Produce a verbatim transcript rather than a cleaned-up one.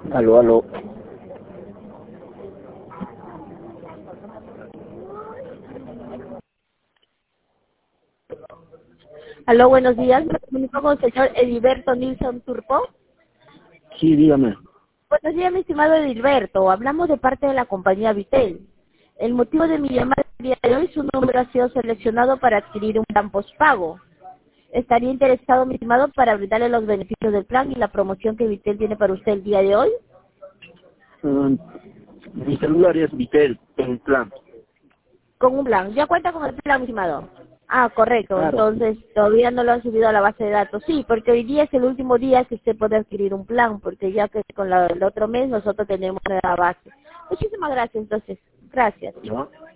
Aló, aló. Aló, buenos días. Me comunico con el señor Edilberto Nilsson Turpo. Sí, dígame. Buenos días, mi estimado Edilberto. Hablamos de parte de la compañía Vitel. El motivo de mi llamada el día de hoy, su número ha sido seleccionado para adquirir un plan postpago. ¿Estaría interesado, mi estimado, para brindarle los beneficios del plan y la promoción que Vitel tiene para usted el día de hoy? Um, mi celular es Vitel, en plan. Con un plan. ¿Ya cuenta con el plan, mi estimado? Ah, correcto. Claro. Entonces, todavía no lo han subido a la base de datos. Sí, porque hoy día es el último día que usted puede adquirir un plan, porque ya que con la, el otro mes nosotros tenemos la base. Muchísimas gracias, entonces. Gracias. ¿No?